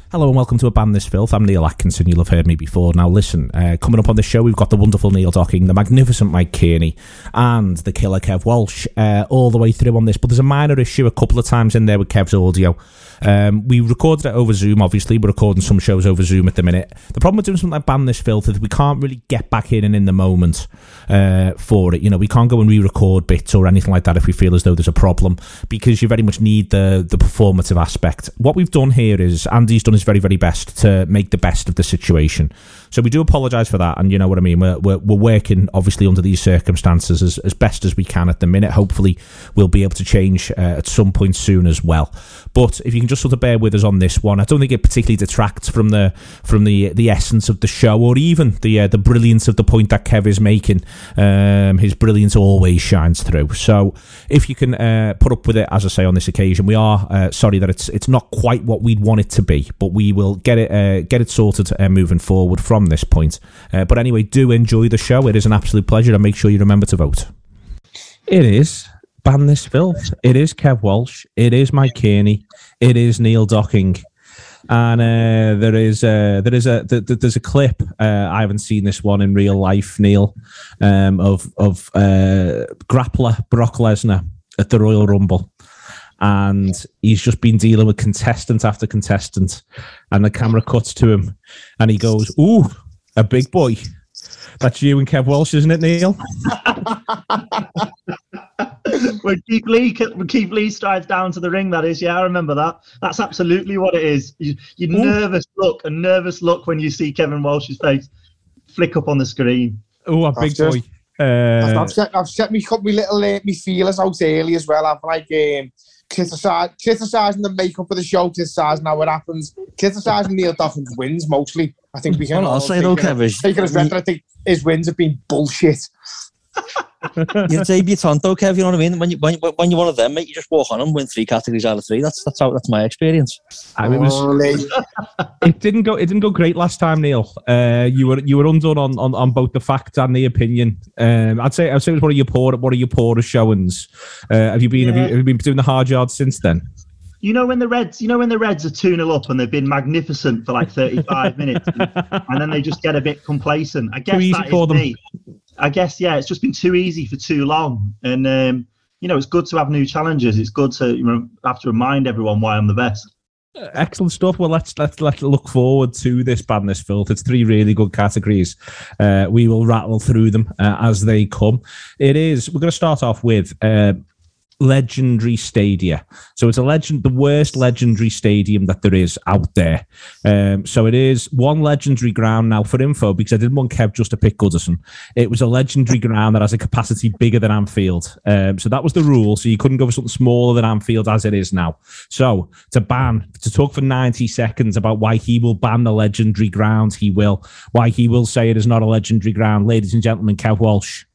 Hello and welcome to A Ban This Filth. I'm Neil Atkinson. You'll have heard me before. Now listen, coming up on the show, we've got the wonderful Neil Docking, the magnificent Mike Kearney, and the killer Kev Walsh all the way through on this. But there's a minor issue a couple of times in there with Kev's audio. We recorded it over Zoom, obviously. We're recording some shows over Zoom at the minute. The problem with doing something like Ban This Filth is we can't really get back in and in the moment for it. You know, we can't go and re-record bits or anything like that if we feel as though there's a problem, because you very much need the performative aspect. What we've done here is Andy's done his very, very best to make the best of the situation. So we do apologise for that, and you know what I mean. We're working, obviously, under these circumstances as best as we can at the minute. Hopefully, we'll be able to change at some point soon as well. But if you can just sort of bear with us on this one, I don't think it particularly detracts from the essence of the show, or even the brilliance of the point that Kev is making. His brilliance always shines through. So if you can put up with it, as I say on this occasion, we are sorry that it's not quite what we'd want it to be, but we will get it sorted moving forward from this point. But anyway, do enjoy the show. It is an absolute pleasure, and make sure you remember to vote. It is Ban This Filth. It is Kev Walsh. It is Mike Kearney. It is Neil Docking. And there's a clip. I haven't seen this one in real life, Neil, of grappler Brock Lesnar at the Royal Rumble. And he's just been dealing with contestant after contestant, and the camera cuts to him, and he goes, "Ooh, a big boy." That's you and Kev Walsh, isn't it, Neil? When Keith Lee strides down to the ring, that is. Yeah, I remember that. That's absolutely what it is. You nervous look when you see Kevin Walsh's face flick up on the screen. Oh, a big boy. I've set me little me feelers out early as well. I've criticising the makeup of the show, criticising how it happens, criticising Neil Docking's wins mostly. I think we can. Well, I'll say though, Kevin. Taking his record, I think his wins have been bullshit. You're a debutant though, Kev. You know what I mean? When you're one of them, mate, you just walk on and win 3 categories out of 3. That's my experience. It didn't go great last time, Neil. You were undone on both the facts and the opinion. I'd say it was one of your poorer showings. Have you been doing the hard yards since then? You know when the Reds are 2-0 up and they've been magnificent for like 35 minutes, and then they just get a bit complacent. I guess that is me. I guess, yeah, it's just been too easy for too long. And, it's good to have new challenges. It's good to have to remind everyone why I'm the best. Excellent stuff. Well, let's look forward to this Ban This Filth. It's 3 really good categories. We will rattle through them as they come. We're going to start off with legendary stadia. So it's the worst legendary stadium that there is out there. So it is one legendary ground. Now, for info, because I didn't want Kev just to pick Goodison, it was a legendary ground that has a capacity bigger than Anfield. So that was the rule. So you couldn't go for something smaller than Anfield as it is now. So to talk for 90 seconds about why he will ban the legendary ground, why he will say it is not a legendary ground. Ladies and gentlemen, Kev Walsh.